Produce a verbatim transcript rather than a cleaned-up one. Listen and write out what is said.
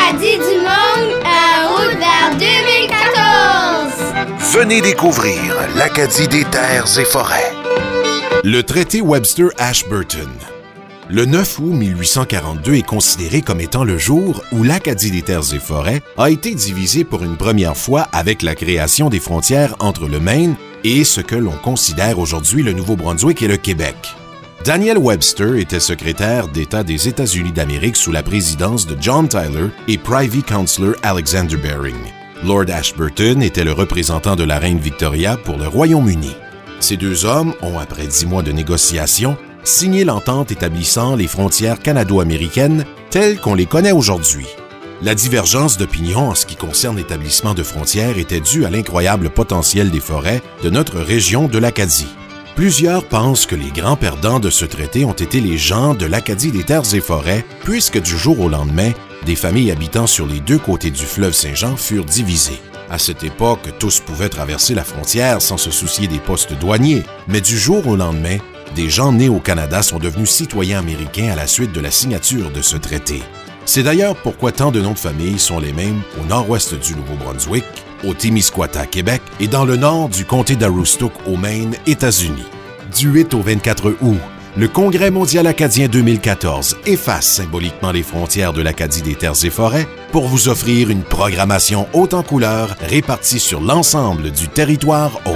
l'Acadie du monde en route vers deux mille quatorze. Venez découvrir l'Acadie des terres et forêts. Le traité Webster-Ashburton. Le neuf août mille huit cent quarante-deux est considéré comme étant le jour où l'Acadie des terres et forêts a été divisée pour une première fois avec la création des frontières entre le Maine et ce que l'on considère aujourd'hui le Nouveau-Brunswick et le Québec. Daniel Webster était secrétaire d'État des États-Unis d'Amérique sous la présidence de John Tyler et Privy Councillor Alexander Baring. Lord Ashburton était le représentant de la reine Victoria pour le Royaume-Uni. Ces deux hommes ont, après dix mois de négociations, signé l'entente établissant les frontières canado-américaines telles qu'on les connaît aujourd'hui. La divergence d'opinion en ce qui concerne l'établissement de frontières était due à l'incroyable potentiel des forêts de notre région de l'Acadie. Plusieurs pensent que les grands perdants de ce traité ont été les gens de l'Acadie des terres et forêts, puisque du jour au lendemain, des familles habitant sur les deux côtés du fleuve Saint-Jean furent divisées. À cette époque, tous pouvaient traverser la frontière sans se soucier des postes douaniers, mais du jour au lendemain, des gens nés au Canada sont devenus citoyens américains à la suite de la signature de ce traité. C'est d'ailleurs pourquoi tant de noms de familles sont les mêmes au nord-ouest du Nouveau-Brunswick, au Témiscouata, Québec, et dans le nord du comté d'Aroostook, au Maine, États-Unis. Du huit au vingt-quatre août, le Congrès mondial acadien deux mille quatorze efface symboliquement les frontières de l'Acadie des terres et forêts pour vous offrir une programmation haute en couleurs répartie sur l'ensemble du territoire haut.